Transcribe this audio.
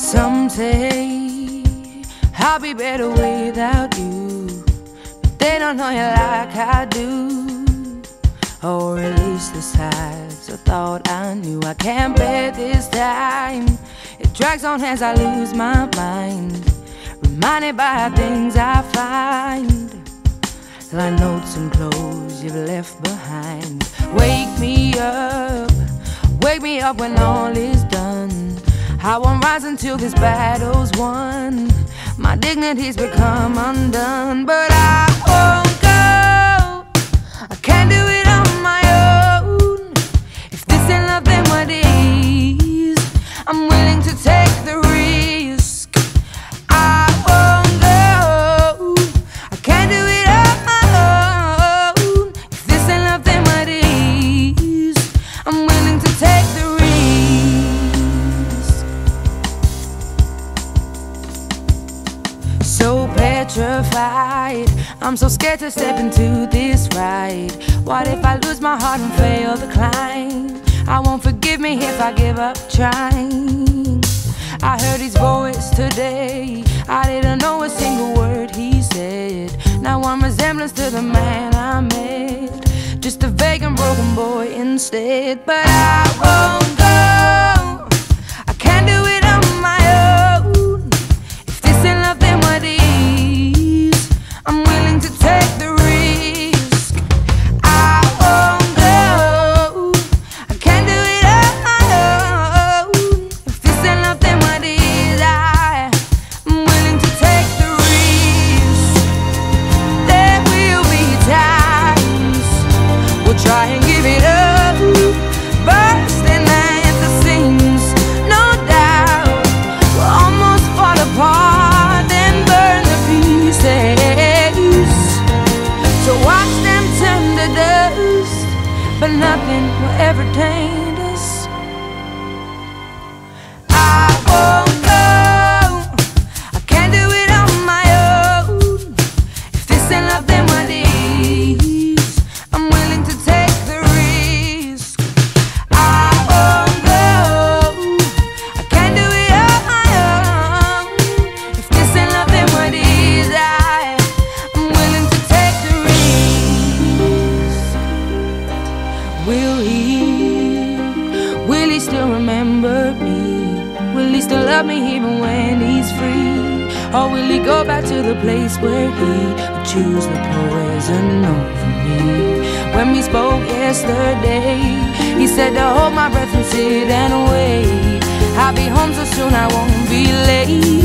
Some say I'll be better without you, but they don't know you like I do. Or at least the sides I thought I knew. I can't bear this time. It drags on as I lose my mind, reminded by things I find, like notes and clothes you've left behind. Wake me up when all is done. I won't rise until this battle's won. My dignity's become undone, but I won't go. I can't do it on my own. If this ain't love, then what is? I'm willing to take the risk. I won't go. I can't do it on my own. If this ain't love, then what is? I'm willing to take the risk. So petrified, I'm so scared to step into this ride. What if I lose my heart and fail the climb? I won't forgive me if I give up trying. I heard his voice today, I didn't know a single word he said. Now I'm resemblance to the man I met, just a vague and broken boy instead. But I won't go. I can't do it on my own. If this ain't love, then what is? I'm willing to take the risk. I won't go. I can't do it on my own. If this ain't love, then what is? I'm willing to take the risk. There will be times we'll try and give it up, bursting at the seams, no doubt. We'll almost fall apart and burn to pieces. So watch them turn to dust, but nothing will ever taint us. I won't go. I can't do it on my own. If this ain't love, then what is? I'm willing to take the risk. I won't go. I can't do it on my own. If this ain't love, then what is? I'm willing to take the risk. Will he still remember me? Will he still love me even when he's free? Or will he go back to the place where he would choose the poison over me? When we spoke yesterday, he said to hold my breath and sit and wait. I'll be home so soon I won't be late.